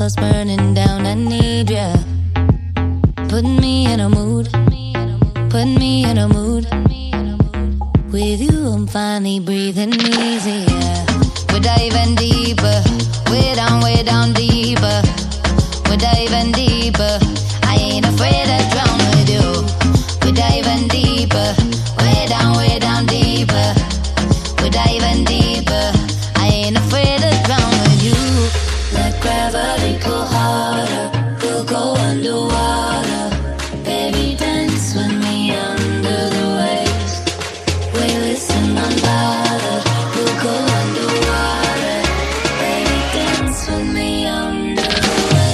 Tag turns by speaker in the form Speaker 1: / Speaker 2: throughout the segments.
Speaker 1: house burning down, I need ya. Put me in a mood, put me in a mood. With you I'm finally breathing easier. We're diving deeper, way down deeper. We're diving deeper, I ain't afraid to drown with you. We're diving deeper, way down deeper. We're diving deeper, I ain't afraid to drown with you. Let gravity pull harder, we'll go underwater. Baby, dance with me under the waves. We listen unbothered, we'll go underwater. Baby, dance with me under the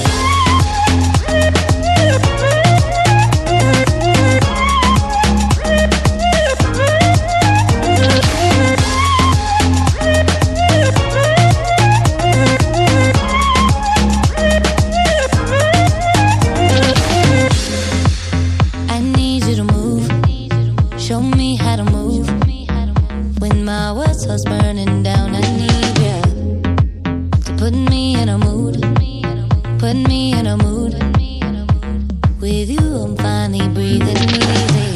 Speaker 1: show me how to move. When my world's was burning down, I need ya to put me in a mood, put me in a mood. With you I'm finally breathing easy.